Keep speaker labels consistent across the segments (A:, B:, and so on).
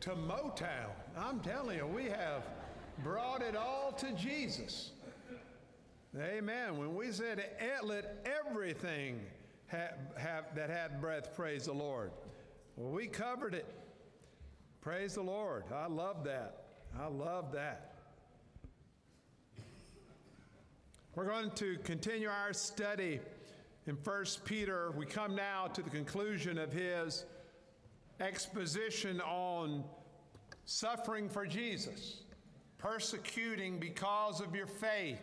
A: to Motown. I'm telling you, we have brought it all to Jesus. Amen. When we said, let everything that had breath praise the Lord. Well, we covered it. Praise the Lord. I love that. I love that. We're going to continue our study in 1 Peter. We come now to the conclusion of his exposition on suffering for Jesus, persecuting because of your faith,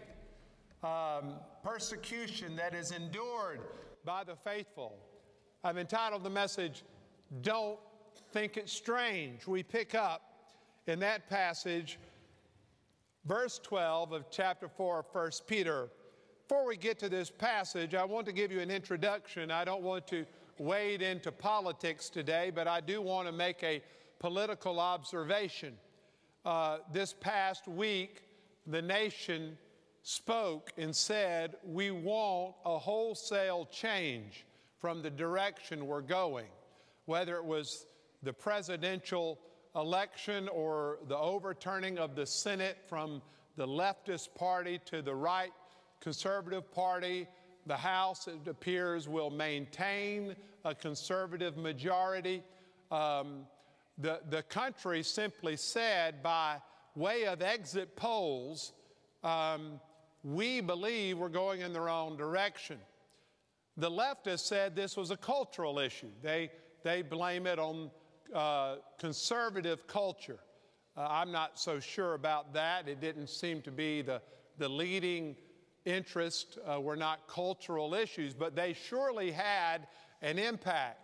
A: persecution that is endured by the faithful. I've entitled the message, Don't Think It Strange. We pick up in that passage, verse 12 of chapter 4 of 1 Peter. Before we get to this passage, I want to give you an introduction. I don't want to wade into politics today, but I do want to make a political observation. This past week, the nation spoke and said, we want a wholesale change from the direction we're going. Whether it was the presidential election or the overturning of the Senate from the leftist party to the right conservative party, the House, it appears, will maintain a conservative majority. The country simply said, by way of exit polls, we believe we're going in the wrong direction. The leftists said this was a cultural issue. They blame it on conservative culture. I'm not so sure about that. It didn't seem to be the leading interest. Were not cultural issues, but they surely had an impact.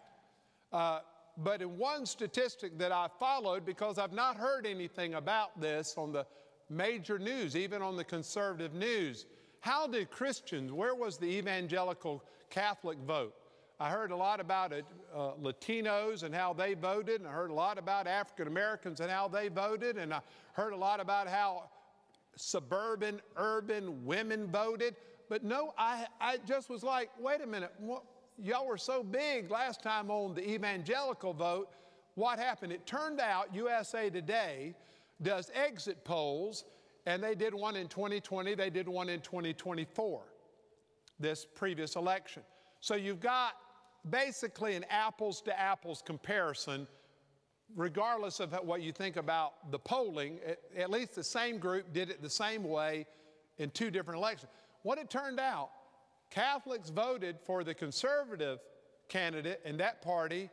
A: But in one statistic that I followed, because I've not heard anything about this on the major news, even on the conservative news, how did Christians, where was the evangelical Catholic vote? I heard a lot about it, Latinos and how they voted, and I heard a lot about African Americans and how they voted, and I heard a lot about how suburban, urban women voted. But no, I just was like, wait a minute, y'all were so big last time on the evangelical vote. What happened? It turned out USA Today does exit polls, and they did one in 2020, they did one in 2024, this previous election. So you've got basically an apples to apples comparison, regardless of what you think about the polling. At least the same group did it the same way in two different elections. What it turned out, Catholics voted for the conservative candidate in that party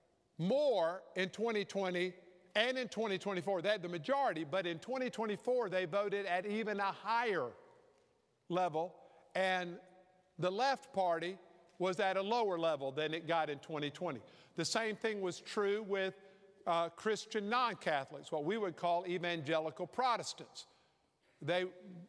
A: more in 2020 and in 2024. They had the majority, but in 2024 they voted at even a higher level, and the left party was at a lower level than it got in 2020. The same thing was true with Christian non-Catholics, what we would call evangelical Protestants. They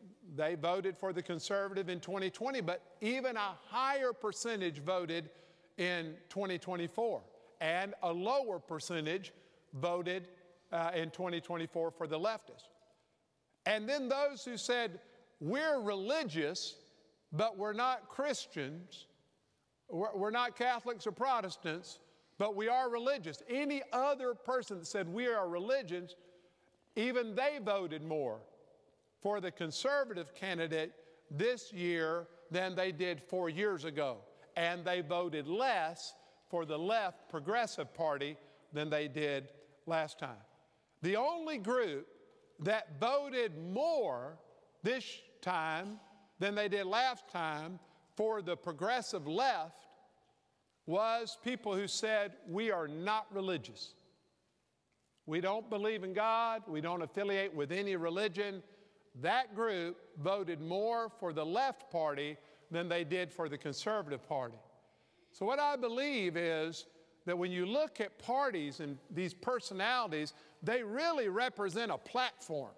A: voted for the conservative in 2020, but even a higher percentage voted in 2024, and a lower percentage voted in 2024 for the leftists. And then those who said, we're religious, but we're not Christians, we're not Catholics or Protestants, but we are religious. Any other person that said we are religions, even they voted more for the conservative candidate this year than they did 4 years ago. And they voted less for the left progressive party than they did last time. The only group that voted more this time than they did last time for the progressive left was people who said, we are not religious. We don't believe in God. We don't affiliate with any religion. That group voted more for the left party than they did for the conservative party. So what I believe is that when you look at parties and these personalities, they really represent a platform.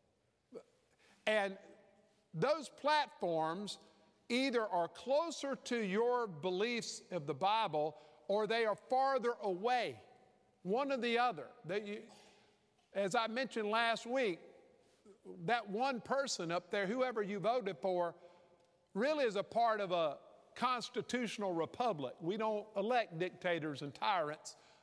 A: And those platforms either are closer to your beliefs of the Bible or they are farther away, one or the other. As I mentioned last week, that one person up there, whoever you voted for, really is a part of a constitutional republic. We don't elect dictators and tyrants.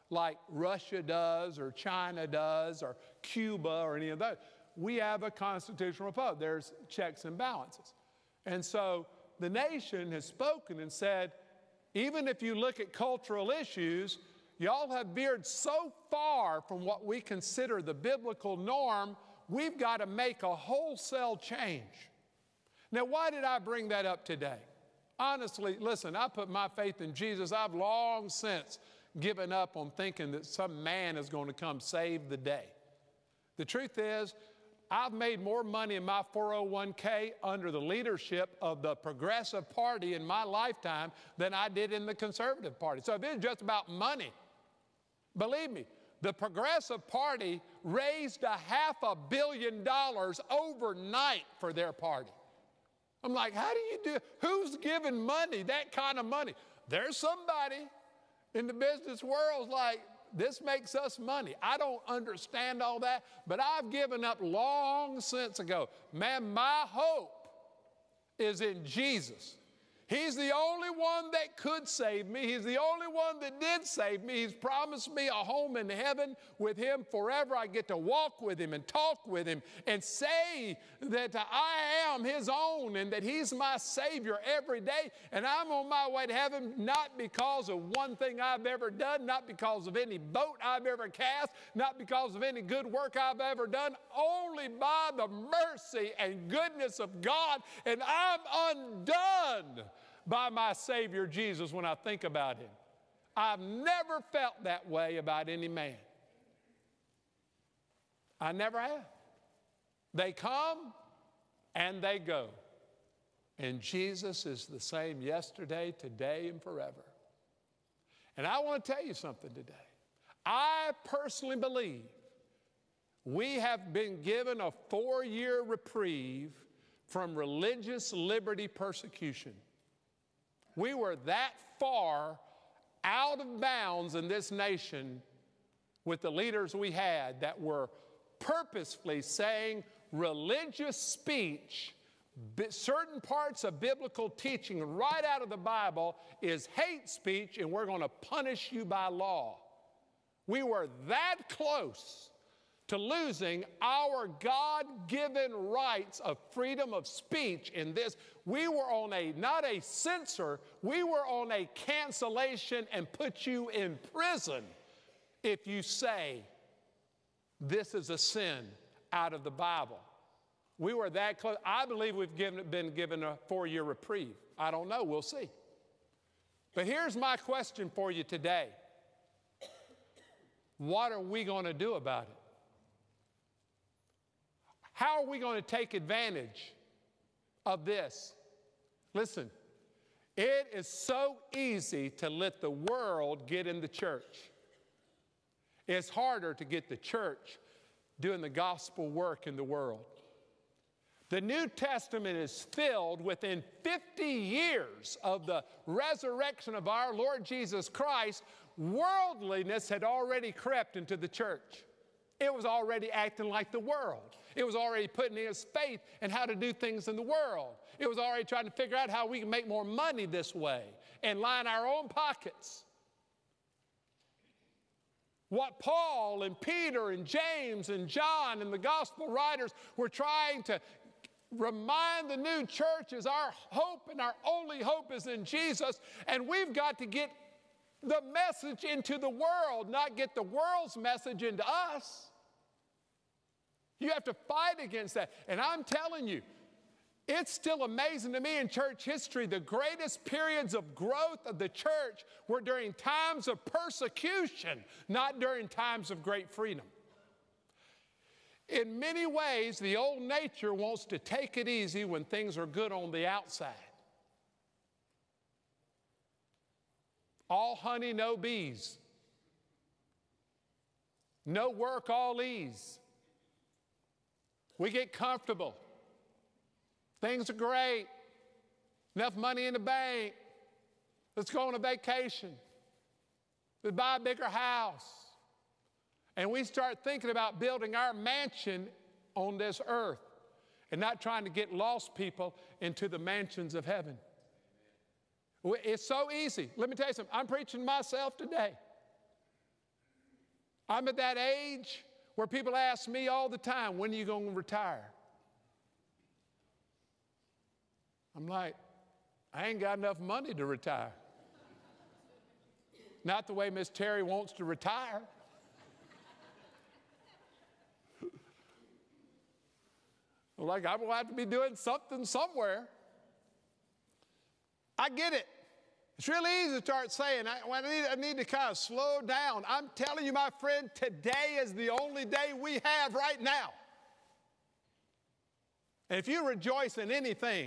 A: like Russia does or China does or Cuba or any of those. We have a constitutional republic. There's checks and balances. And so the nation has spoken and said, even if you look at cultural issues, y'all have veered so far from what we consider the biblical norm, we've got to make a wholesale change. Now, why did I bring that up today? Honestly, listen, I put my faith in Jesus. I've long since given up on thinking that some man is going to come save the day. The truth is, I've made more money in my 401k under the leadership of the Progressive Party in my lifetime than I did in the Conservative Party. So if it's just about money, believe me, the Progressive Party raised $500 million overnight for their party. I'm like, how do you do it? Who's giving money, that kind of money? There's somebody in the business world like, this makes us money. I don't understand all that, but I've given up long since ago. Man, my hope is in Jesus. He's the only one that could save me. He's the only one that did save me. He's promised me a home in heaven with Him forever. I get to walk with Him and talk with Him and say that I am His own and that He's my Savior every day. And I'm on my way to heaven not because of one thing I've ever done, not because of any boat I've ever cast, not because of any good work I've ever done, only by the mercy and goodness of God. And I'm undone by my Savior Jesus when I think about Him. I've never felt that way about any man. I never have. They come and they go. And Jesus is the same yesterday, today, and forever. And I want to tell you something today. I personally believe we have been given a 4-year reprieve from religious liberty persecution. We were that far out of bounds in this nation with the leaders we had that were purposefully saying religious speech, certain parts of biblical teaching right out of the Bible is hate speech and we're going to punish you by law. We were that close to losing our God-given rights of freedom of speech in this. We were on not a censor, we were on a cancellation and put you in prison if you say this is a sin out of the Bible. We were that close. I believe we've been given a 4-year reprieve. I don't know, we'll see. But here's my question for you today. What are we going to do about it? How are we going to take advantage of this? Listen, it is so easy to let the world get in the church. It's harder to get the church doing the gospel work in the world. The New Testament is filled within 50 years of the resurrection of our Lord Jesus Christ. Worldliness had already crept into the church. It was already acting like the world. It was already putting its faith in how to do things in the world. It was already trying to figure out how we can make more money this way and line our own pockets. What Paul and Peter and James and John and the gospel writers were trying to remind the new church is our hope, and our only hope is in Jesus, and we've got to get the message into the world, not get the world's message into us. You have to fight against that. And I'm telling you, it's still amazing to me in church history, the greatest periods of growth of the church were during times of persecution, not during times of great freedom. In many ways, the old nature wants to take it easy when things are good on the outside. All honey, no bees. No work, all ease. We get comfortable. Things are great. Enough money in the bank. Let's go on a vacation. Let's buy a bigger house. And we start thinking about building our mansion on this earth and not trying to get lost people into the mansions of heaven. It's so easy. Let me tell you something. I'm preaching to myself today. I'm at that age where people ask me all the time, when are you going to retire? I'm like, I ain't got enough money to retire. Not the way Miss Terry wants to retire. Like, I will have to be doing something somewhere. I get it. It's really easy to start saying, I need to kind of slow down. I'm telling you, my friend, today is the only day we have right now. And if you rejoice in anything,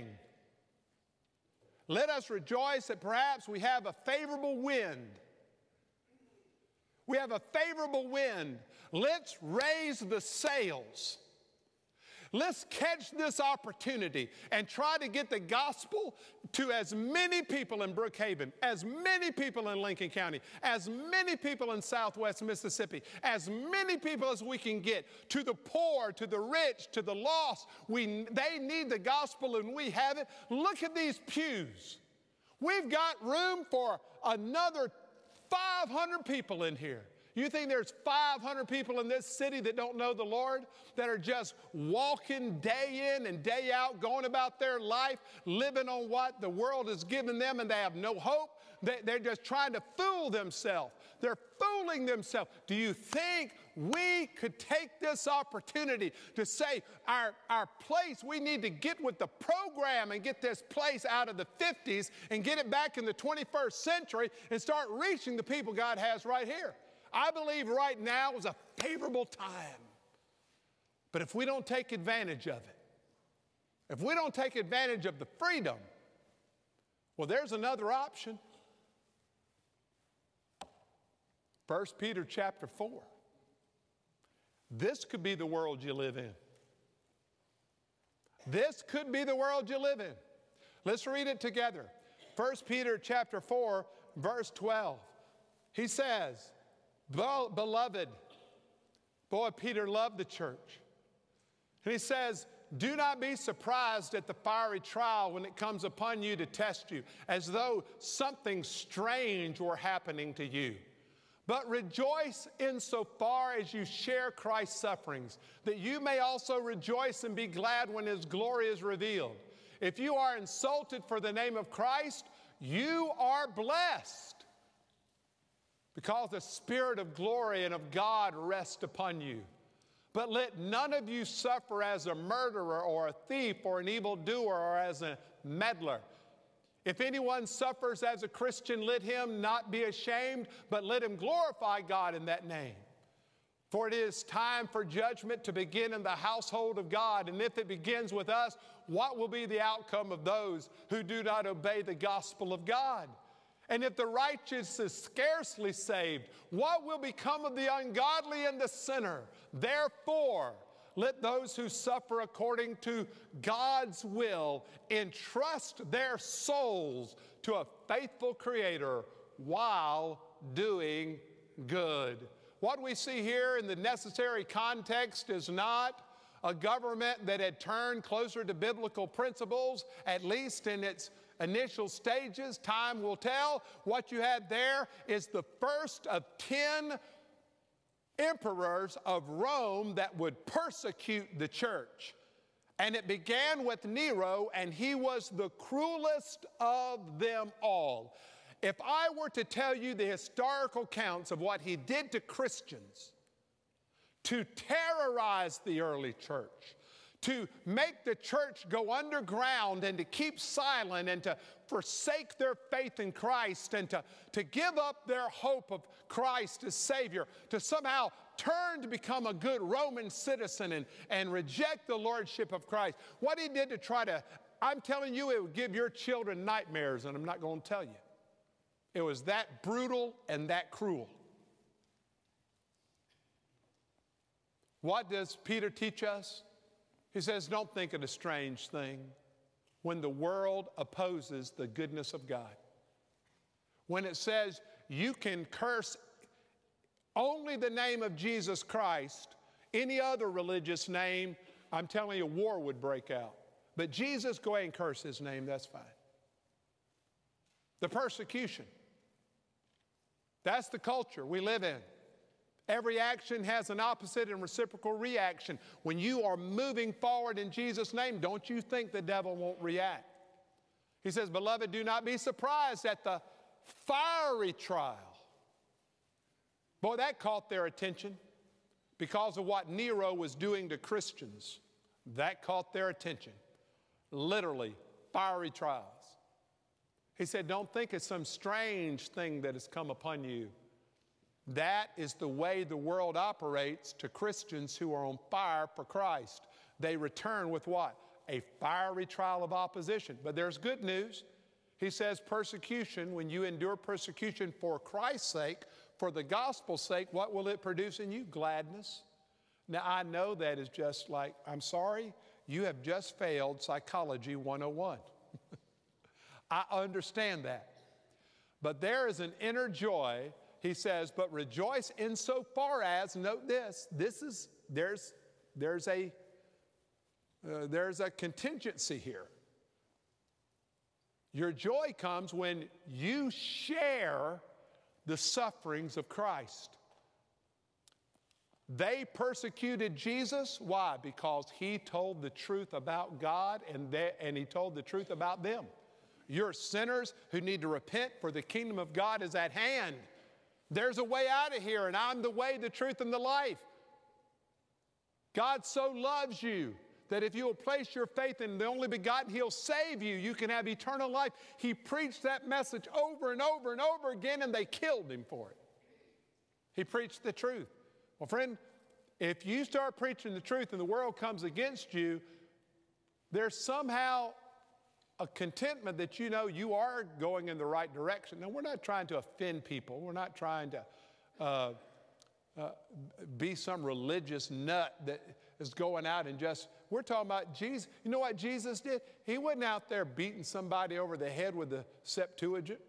A: let us rejoice that perhaps we have a favorable wind. We have a favorable wind. Let's raise the sails. Let's catch this opportunity and try to get the gospel to as many people in Brookhaven, as many people in Lincoln County, as many people in Southwest Mississippi, as many people as we can get, to the poor, to the rich, to the lost. They need the gospel and we have it. Look at these pews. We've got room for another 500 people in here. You think there's 500 people in this city that don't know the Lord, that are just walking day in and day out, going about their life, living on what the world has given them, and they have no hope? They're just trying to fool themselves. They're fooling themselves. Do you think we could take this opportunity to say our place, we need to get with the program and get this place out of the 50s and get it back in the 21st century and start reaching the people God has right here? I believe right now is a favorable time. But if we don't take advantage of it, if we don't take advantage of the freedom, well, there's another option. 1 Peter chapter 4. This could be the world you live in. This could be the world you live in. Let's read it together. 1 Peter chapter 4, verse 12. He says, beloved, boy, Peter loved the church. And he says, do not be surprised at the fiery trial when it comes upon you to test you, as though something strange were happening to you. But rejoice insofar as you share Christ's sufferings, that you may also rejoice and be glad when his glory is revealed. If you are insulted for the name of Christ, you are blessed, because the Spirit of glory and of God rests upon you. But let none of you suffer as a murderer or a thief or an evildoer or as a meddler. If anyone suffers as a Christian, let him not be ashamed, but let him glorify God in that name. For it is time for judgment to begin in the household of God. And if it begins with us, what will be the outcome of those who do not obey the gospel of God? And if the righteous is scarcely saved, what will become of the ungodly and the sinner? Therefore, let those who suffer according to God's will entrust their souls to a faithful Creator while doing good. What we see here in the necessary context is not a government that had turned closer to biblical principles, at least in its initial stages. Time will tell. What you had there is the first of 10 emperors of Rome that would persecute the church. And it began with Nero, and he was the cruelest of them all. If I were to tell you the historical counts of what he did to Christians to terrorize the early church, to make the church go underground and to keep silent and to forsake their faith in Christ and to give up their hope of Christ as Savior, to somehow turn to become a good Roman citizen and reject the lordship of Christ. What he did to try to, I'm telling you, it would give your children nightmares, and I'm not going to tell you. It was that brutal and that cruel. What does Peter teach us? He says, don't think it a strange thing when the world opposes the goodness of God. When it says you can curse only the name of Jesus Christ, any other religious name, I'm telling you, war would break out. But Jesus, go ahead and curse his name, that's fine. The persecution. That's the culture we live in. Every action has an opposite and reciprocal reaction. When you are moving forward in Jesus' name, don't you think the devil won't react? He says, beloved, do not be surprised at the fiery trial. Boy, that caught their attention because of what Nero was doing to Christians. That caught their attention. Literally, fiery trials. He said, don't think it's some strange thing that has come upon you. That is the way the world operates to Christians who are on fire for Christ. They return with what? A fiery trial of opposition. But there's good news. He says persecution, when you endure persecution for Christ's sake, for the gospel's sake, what will it produce in you? Gladness. Now, I know that is just like, I'm sorry, you have just failed Psychology 101. I understand that. But there is an inner joy, he says, but rejoice insofar as, note this, there's a contingency here. Your joy comes when you share the sufferings of Christ. They persecuted Jesus. Why? Because he told the truth about God and he told the truth about them. You're sinners who need to repent, for the kingdom of God is at hand. There's a way out of here, and I'm the way, the truth, and the life. God so loves you that if you will place your faith in the only begotten, he'll save you. You can have eternal life. He preached that message over and over and over again, and they killed him for it. He preached the truth. Well, friend, if you start preaching the truth and the world comes against you, there's somehow a contentment that you know you are going in the right direction. Now, we're not trying to offend people. We're not trying to be some religious nut that is going out and just, we're talking about Jesus. You know what Jesus did? He wasn't out there beating somebody over the head with the Septuagint.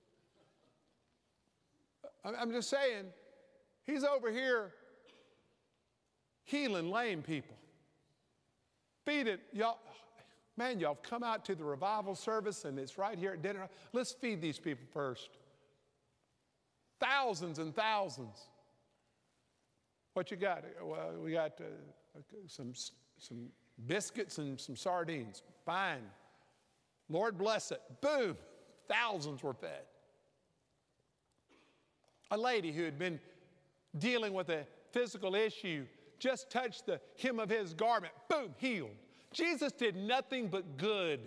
A: I'm just saying, he's over here healing lame people. Feeding, y'all. Man, y'all come out to the revival service and it's right here at dinner. Let's feed these people first. Thousands and thousands. What you got? Well, we got some biscuits and some sardines. Fine. Lord bless it. Boom. Thousands were fed. A lady who had been dealing with a physical issue just touched the hem of his garment. Boom, healed. Jesus did nothing but good.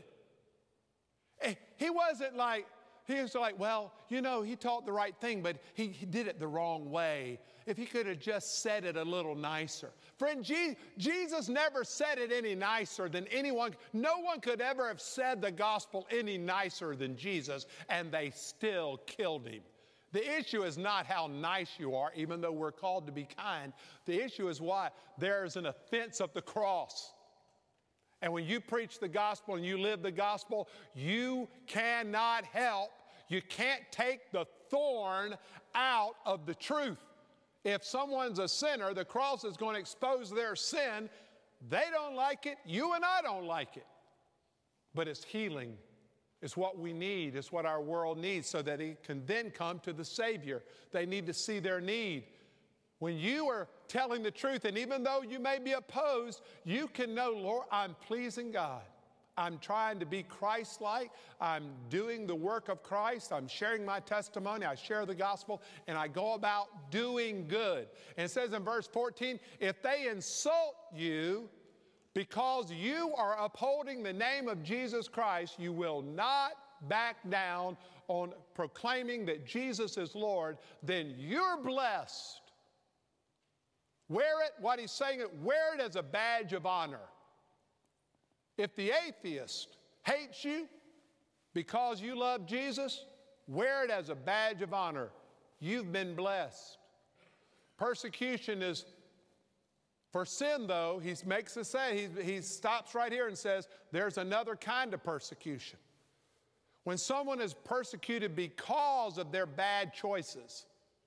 A: He wasn't like, he was like, well, you know, he taught the right thing, but he did it the wrong way. If he could have just said it a little nicer. Friend, Jesus never said it any nicer than anyone. No one could ever have said the gospel any nicer than Jesus, and they still killed him. The issue is not how nice you are, even though we're called to be kind. The issue is why there's an offense of the cross. And when you preach the gospel and you live the gospel, you cannot help, you can't take the thorn out of the truth. If someone's a sinner, the cross is going to expose their sin. They don't like it, you and I don't like it. But it's healing. It's what we need. It's what our world needs so that it can then come to the Savior. They need to see their need. When you are telling the truth, and even though you may be opposed, you can know, Lord, I'm pleasing God. I'm trying to be Christ-like. I'm doing the work of Christ. I'm sharing my testimony. I share the gospel, and I go about doing good. And it says in verse 14, if they insult you because you are upholding the name of Jesus Christ, you will not back down on proclaiming that Jesus is Lord, then you're blessed. Wear it, what he's saying, wear it as a badge of honor. If the atheist hates you because you love Jesus, wear it as a badge of honor. You've been blessed. Persecution is for sin, though. He makes us say, he stops right here and says, there's another kind of persecution. When someone is persecuted because of their bad choices,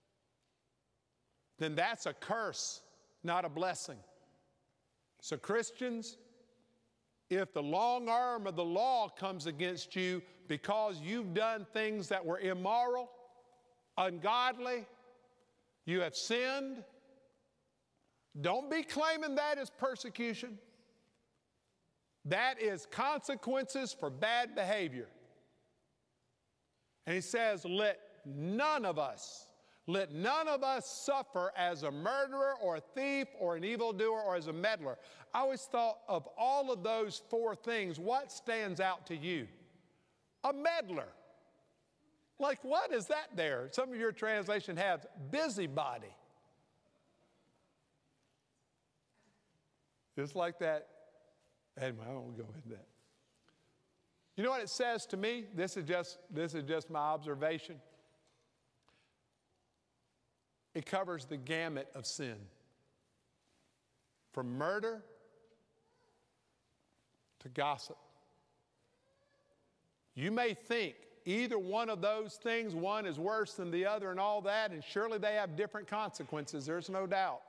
A: then that's a curse, not a blessing. So Christians, if the long arm of the law comes against you because you've done things that were immoral, ungodly, you have sinned, Don't be claiming that as persecution. That is consequences for bad behavior. And he says, let none of us suffer as a murderer or a thief or an evildoer or as a meddler. I always thought of all of those four things, what stands out to you? A meddler. Like, what is that there? Some of your translation has busybody. Just like that. Anyway, I won't go into that. You know what it says to me? This is just my observation. It covers the gamut of sin. From murder to gossip. You may think either one of those things, one is worse than the other and all that, and surely they have different consequences, there's no doubt.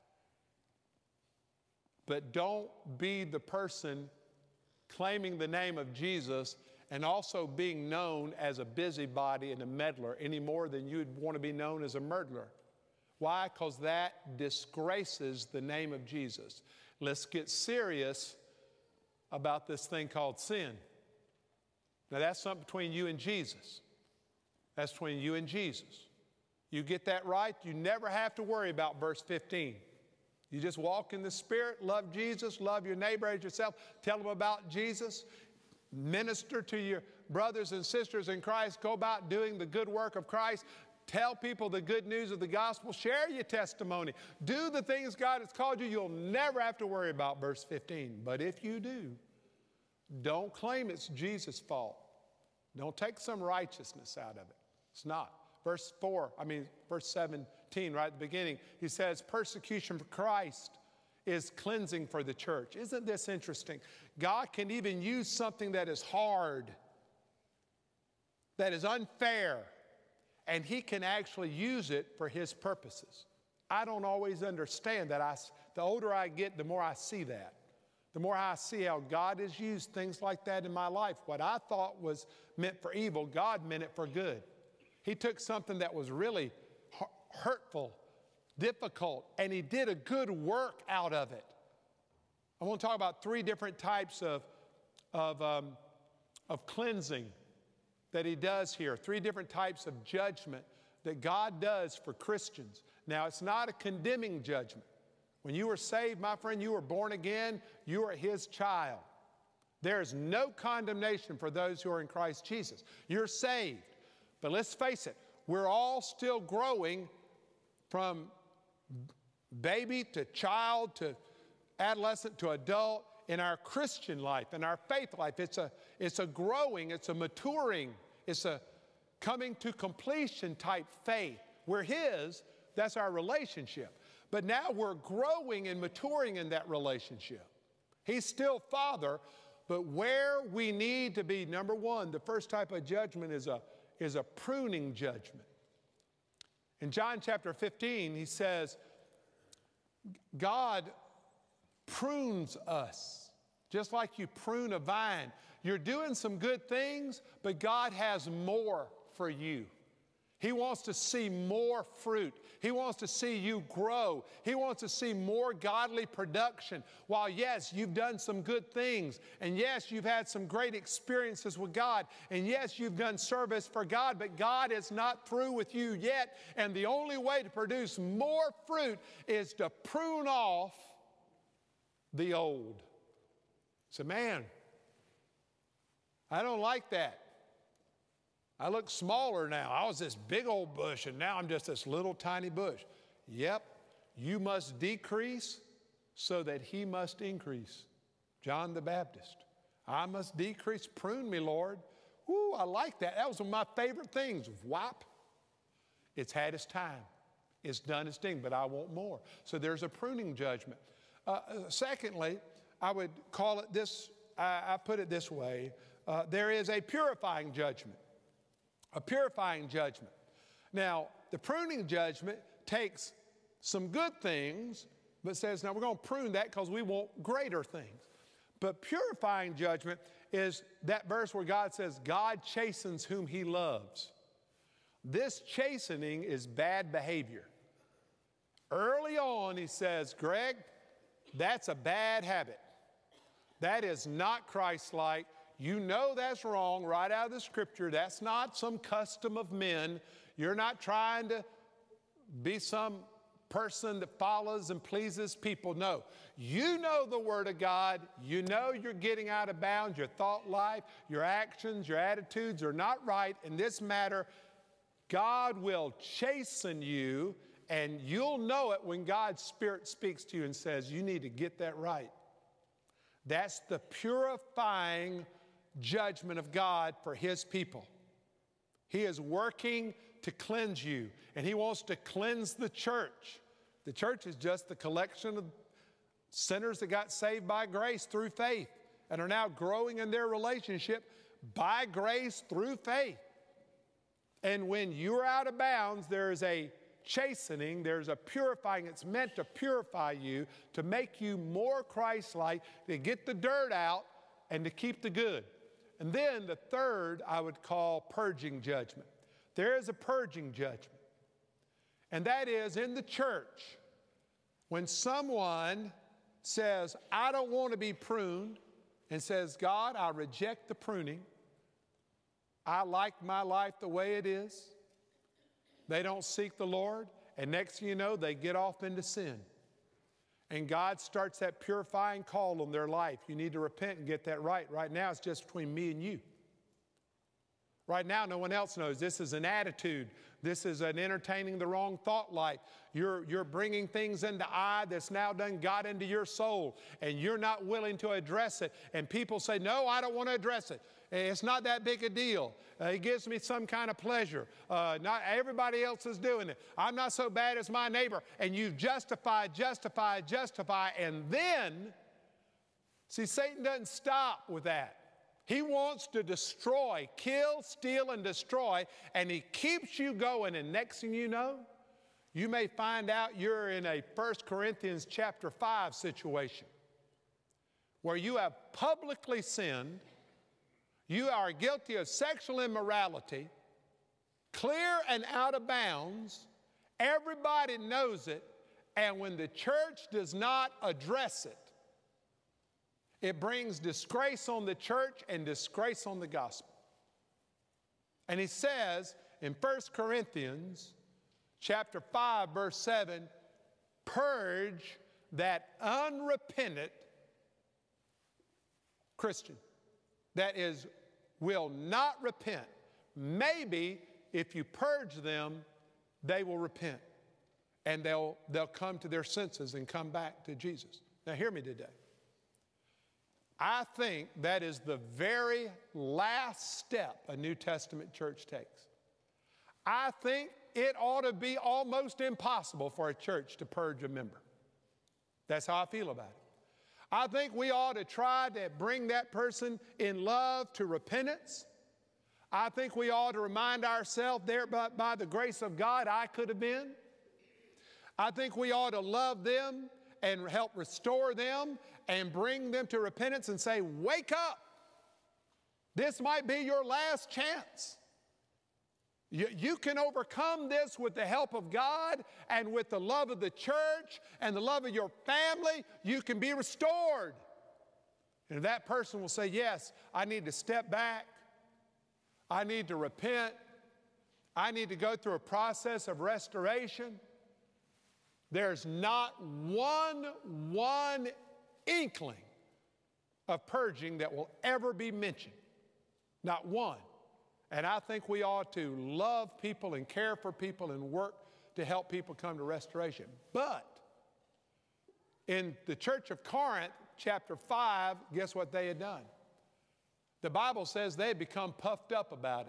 A: But don't be the person claiming the name of Jesus and also being known as a busybody and a meddler any more than you'd want to be known as a murderer. Why? Because that disgraces the name of Jesus. Let's get serious about this thing called sin. Now that's something between you and Jesus. That's between you and Jesus. You get that right, you never have to worry about verse 15. You just walk in the Spirit, love Jesus, love your neighbor as yourself, tell them about Jesus, minister to your brothers and sisters in Christ, go about doing the good work of Christ, tell people the good news of the gospel, share your testimony, do the things God has called you. You'll never have to worry about verse 15. But if you do, don't claim it's Jesus' fault. Don't take some righteousness out of it. It's not. Verse 17, right at the beginning, he says, persecution for Christ is cleansing for the church. Isn't this interesting? God can even use something that is hard, that is unfair, and he can actually use it for his purposes. I don't always understand that. The older I get, the more I see that. The more I see how God has used things like that in my life. What I thought was meant for evil, God meant it for good. He took something that was really hurtful, difficult, and he did a good work out of it. I want to talk about three different types of cleansing that he does here. Three different types of judgment that God does for Christians. Now, it's not a condemning judgment. When you were saved, my friend, you were born again, you are his child. There is no condemnation for those who are in Christ Jesus. You're saved. But let's face it, we're all still growing from baby to child to adolescent to adult in our Christian life, in our faith life. It's a growing, it's a maturing, it's a coming to completion type faith. We're his, that's our relationship. But now we're growing and maturing in that relationship. He's still Father, but where we need to be, number one, the first type of judgment is a pruning judgment. In John chapter 15, he says, God prunes us just like you prune a vine. You're doing some good things, but God has more for you. He wants to see more fruit. He wants to see you grow. He wants to see more godly production. While yes, you've done some good things, and yes, you've had some great experiences with God, and yes, you've done service for God, but God is not through with you yet, and the only way to produce more fruit is to prune off the old. So, man, I don't like that. I look smaller now. I was this big old bush, and now I'm just this little tiny bush. Yep, you must decrease so that he must increase. John the Baptist. I must decrease. Prune me, Lord. Ooh, I like that. That was one of my favorite things. Whop. It's had its time. It's done its thing, but I want more. So there's a pruning judgment. Secondly, I would call it this, I put it this way. There is a purifying judgment. A purifying judgment. Now, the pruning judgment takes some good things, but says, now we're going to prune that because we want greater things. But purifying judgment is that verse where God says, God chastens whom he loves. This chastening is bad behavior. Early on, he says, Greg, that's a bad habit. That is not Christ-like. You know that's wrong right out of the Scripture. That's not some custom of men. You're not trying to be some person that follows and pleases people. No, you know the Word of God. You know you're getting out of bounds. Your thought life, your actions, your attitudes are not right in this matter. God will chasten you, and you'll know it when God's Spirit speaks to you and says, you need to get that right. That's the purifying judgment of God for His people. He is working to cleanse you, and He wants to cleanse the church. The church is just the collection of sinners that got saved by grace through faith and are now growing in their relationship by grace through faith. And when you're out of bounds, there's a chastening, there's a purifying. It's meant to purify you, to make you more Christ-like, to get the dirt out and to keep the good. And then the third I would call purging judgment. There is a purging judgment. And that is in the church, when someone says, I don't want to be pruned, and says, God, I reject the pruning. I like my life the way it is. They don't seek the Lord, and next thing you know, they get off into sin. And God starts that purifying call on their life. You need to repent and get that right. Right now, it's just between me and you. Right now, no one else knows. This is an attitude. This is an entertaining the wrong thought life. You're bringing things into I that's now done got into your soul, and you're not willing to address it. And people say, no, I don't want to address it. It's not that big a deal. It gives me some kind of pleasure. Not everybody else is doing it. I'm not so bad as my neighbor. And you justify, and then, see, Satan doesn't stop with that. He wants to destroy, kill, steal, and destroy, and he keeps you going. And next thing you know, you may find out you're in a 1 Corinthians chapter 5 situation where you have publicly sinned. You are guilty of sexual immorality, clear and out of bounds. Everybody knows it. And when the church does not address it, it brings disgrace on the church and disgrace on the gospel. And he says in 1 Corinthians chapter 5, verse 7, purge that unrepentant Christian that will not repent. Maybe if you purge them, they will repent. And they'll come to their senses and come back to Jesus. Now hear me today. I think that is the very last step a New Testament church takes. I think it ought to be almost impossible for a church to purge a member. That's how I feel about it. I think we ought to try to bring that person in love to repentance. I think we ought to remind ourselves there by the grace of God I could have been. I think we ought to love them and help restore them and bring them to repentance and say, wake up. This might be your last chance. You can overcome this with the help of God and with the love of the church and the love of your family. You can be restored. And that person will say, yes, I need to step back. I need to repent. I need to go through a process of restoration. There's not one inkling of purging that will ever be mentioned. Not one. And I think we ought to love people and care for people and work to help people come to restoration. But in the church of Corinth, chapter 5, guess what they had done? The Bible says they had become puffed up about it.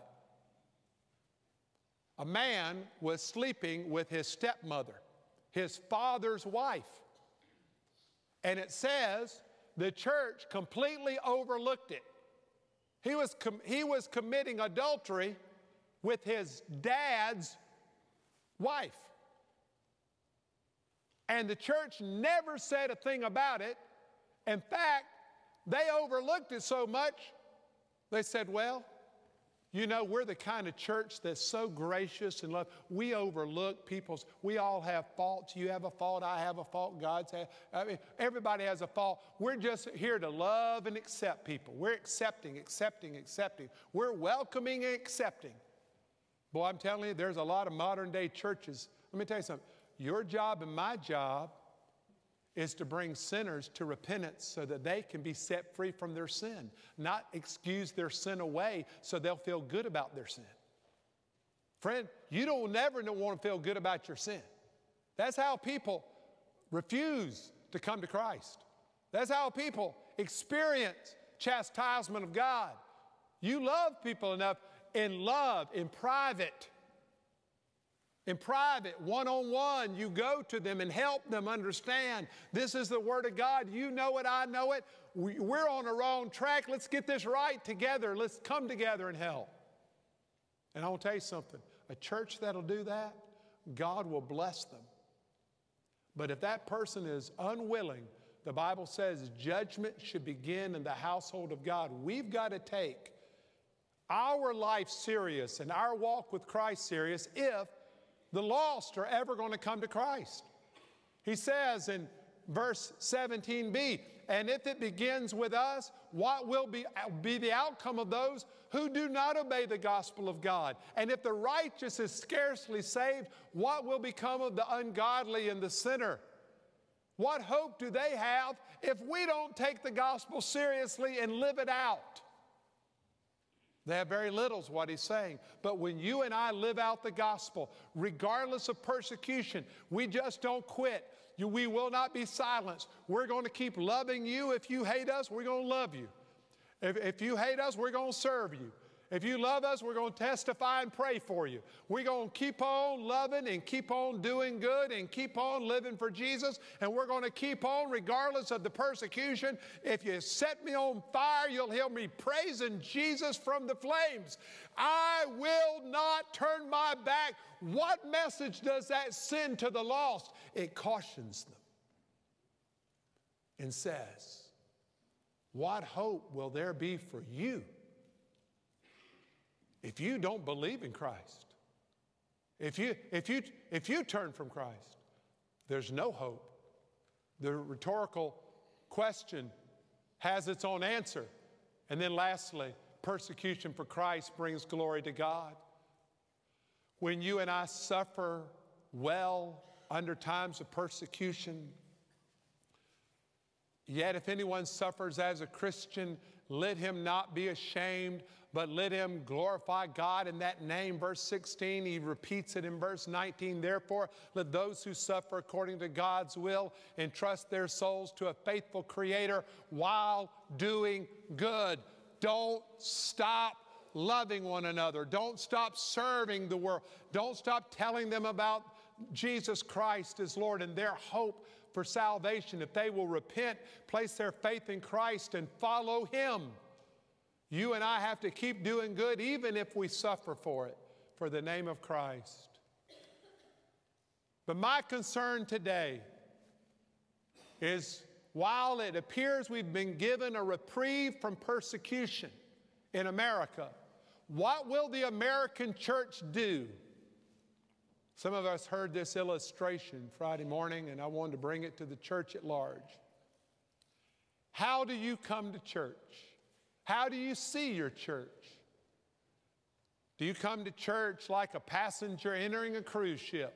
A: A man was sleeping with his stepmother, his father's wife. And it says the church completely overlooked it. He was committing adultery with his dad's wife. And the church never said a thing about it. In fact, they overlooked it so much, they said, well, You know, we're the kind of church that's so gracious and love. We overlook we all have faults. You have a fault, I have a fault, everybody has a fault. We're just here to love and accept people. We're accepting. We're welcoming and accepting. Boy, I'm telling you, there's a lot of modern day churches. Let me tell you something. Your job and my job is to bring sinners to repentance so that they can be set free from their sin, not excuse their sin away so they'll feel good about their sin. Friend, you don't never want to feel good about your sin. That's how people refuse to come to Christ. That's how people experience chastisement of God. You love people enough in love, in private, one-on-one, you go to them and help them understand this is the Word of God. You know it, I know it. We're on the wrong track. Let's get this right together. Let's come together and help. And I want to tell you something. A church that'll do that, God will bless them. But if that person is unwilling, the Bible says judgment should begin in the household of God. We've got to take our life serious and our walk with Christ serious if the lost are ever going to come to Christ. He says in verse 17b, and if it begins with us, what will be the outcome of those who do not obey the gospel of God? And if the righteous is scarcely saved, what will become of the ungodly and the sinner? What hope do they have if we don't take the gospel seriously and live it out? They have very little is what he's saying. But when you and I live out the gospel, regardless of persecution, we just don't quit. We will not be silenced. We're going to keep loving you. If you hate us, we're going to love you. If you hate us, we're going to serve you. If you love us, we're going to testify and pray for you. We're going to keep on loving and keep on doing good and keep on living for Jesus. And we're going to keep on regardless of the persecution. If you set me on fire, you'll hear me praising Jesus from the flames. I will not turn my back. What message does that send to the lost? It cautions them and says, what hope will there be for you if you don't believe in Christ? If you turn from Christ, there's no hope. The rhetorical question has its own answer. And then lastly, persecution for Christ brings glory to God. When you and I suffer well under times of persecution, yet if anyone suffers as a Christian, let him not be ashamed, but let him glorify God in that name. Verse 16, he repeats it in verse 19. Therefore, let those who suffer according to God's will entrust their souls to a faithful Creator while doing good. Don't stop loving one another. Don't stop serving the world. Don't stop telling them about Jesus Christ as Lord and their hope for salvation. If they will repent, place their faith in Christ and follow Him. You and I have to keep doing good even if we suffer for it, for the name of Christ. But my concern today is while it appears we've been given a reprieve from persecution in America, what will the American church do? Some of us heard this illustration Friday morning, and I wanted to bring it to the church at large. How do you come to church? How do you see your church? Do you come to church like a passenger entering a cruise ship?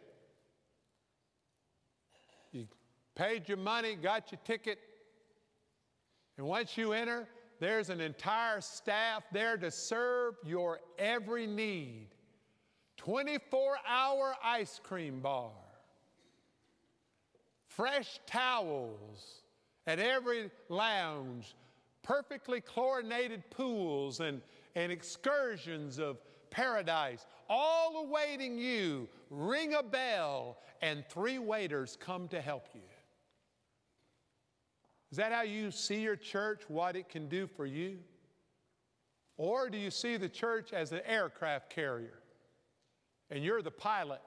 A: You paid your money, got your ticket, and once you enter, there's an entire staff there to serve your every need. 24-hour ice cream bar, fresh towels at every lounge, perfectly chlorinated pools and excursions of paradise, all awaiting you. Ring a bell and 3 waiters come to help you. Is that how you see your church, what it can do for you? Or do you see the church as an aircraft carrier and you're the pilot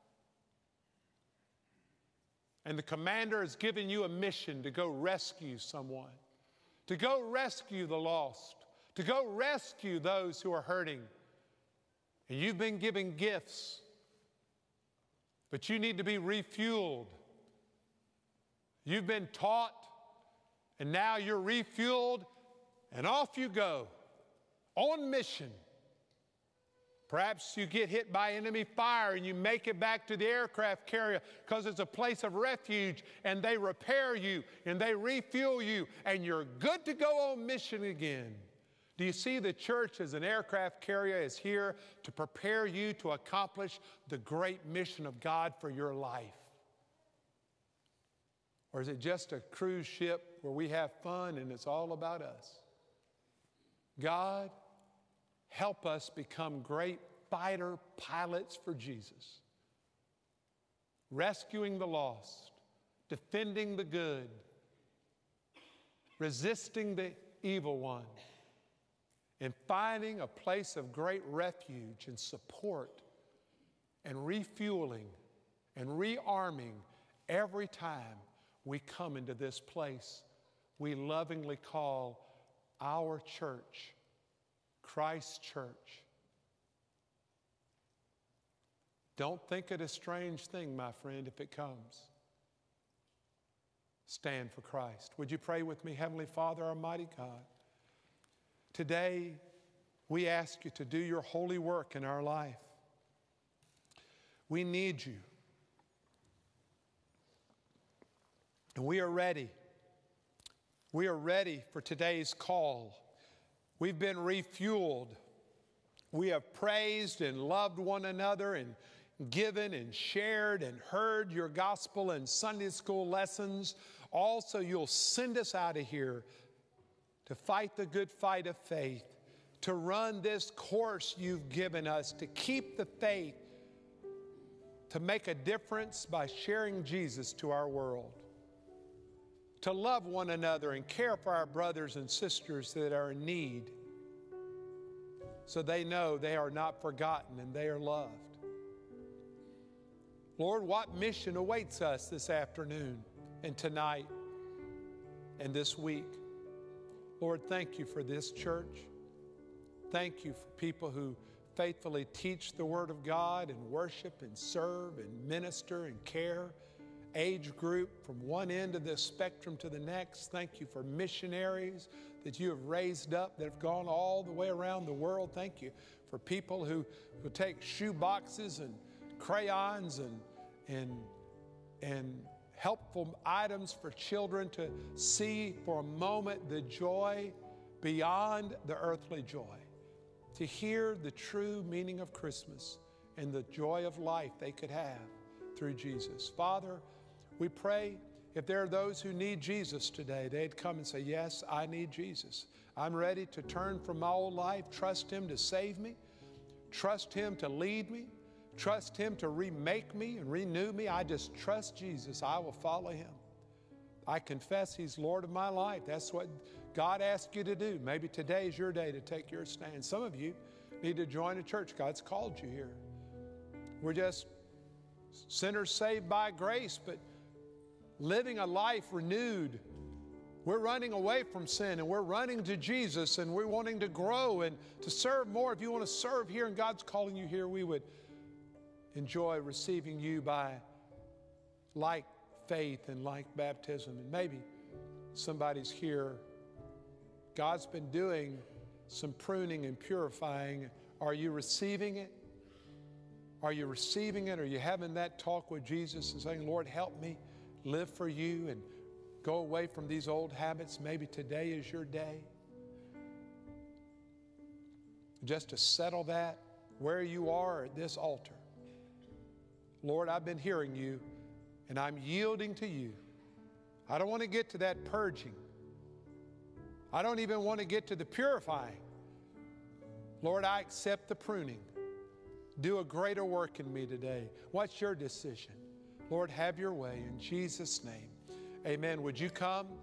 A: and the commander has given you a mission to go rescue someone, to go rescue the lost, to go rescue those who are hurting, And you've been given gifts, but you need to be refueled. You've been taught, and now you're refueled, and off you go on mission. Perhaps you get hit by enemy fire and you make it back to the aircraft carrier because it's a place of refuge, and they repair you and they refuel you, and you're good to go on mission again. Do you see the church as an aircraft carrier is here to prepare you to accomplish the great mission of God for your life? Or is it just a cruise ship where we have fun and it's all about us? God, help us become great fighter pilots for Jesus, rescuing the lost, defending the good, resisting the evil one, and finding a place of great refuge and support and refueling and rearming every time we come into this place we lovingly call our church, Christ's church. Don't think it a strange thing, my friend, if it comes. Stand for Christ. Would you pray with me? Heavenly Father, Almighty God, today we ask you to do your holy work in our life. We need you. And we are ready. We are ready for today's call. We've been refueled. We have praised and loved one another and given and shared and heard your gospel and Sunday school lessons. Also, you'll send us out of here to fight the good fight of faith, to run this course you've given us, to keep the faith, to make a difference by sharing Jesus to our world, to love one another and care for our brothers and sisters that are in need, so they know they are not forgotten and they are loved. Lord, what mission awaits us this afternoon and tonight and this week? Lord, thank you for this church. Thank you for people who faithfully teach the Word of God and worship and serve and minister and care. Age group from one end of the spectrum to the next. Thank you for missionaries that you have raised up that have gone all the way around the world. Thank you for people who take shoe boxes and crayons and helpful items for children to see for a moment the joy beyond the earthly joy, to hear the true meaning of Christmas and the joy of life they could have through Jesus. Father, we pray if there are those who need Jesus today, they'd come and say, yes, I need Jesus. I'm ready to turn from my old life, trust Him to save me, trust Him to lead me, trust Him to remake me and renew me. I just trust Jesus. I will follow Him. I confess He's Lord of my life. That's what God asked you to do. Maybe today is your day to take your stand. Some of you need to join a church. God's called you here. We're just sinners saved by grace, but living a life renewed. We're running away from sin and we're running to Jesus, and we're wanting to grow and to serve more. If you want to serve here and God's calling you here, we would enjoy receiving you by like faith and like baptism. And maybe somebody's here. God's been doing some pruning and purifying. Are you receiving it? Are you receiving it? Are you having that talk with Jesus and saying, Lord, help me live for you and go away from these old habits? Maybe today is your day. Just to settle that where you are at this altar. Lord, I've been hearing you and I'm yielding to you. I don't want to get to that purging. I don't even want to get to the purifying. Lord, I accept the pruning. Do a greater work in me today. What's your decision? Lord, have your way in Jesus' name. Amen. Would you come?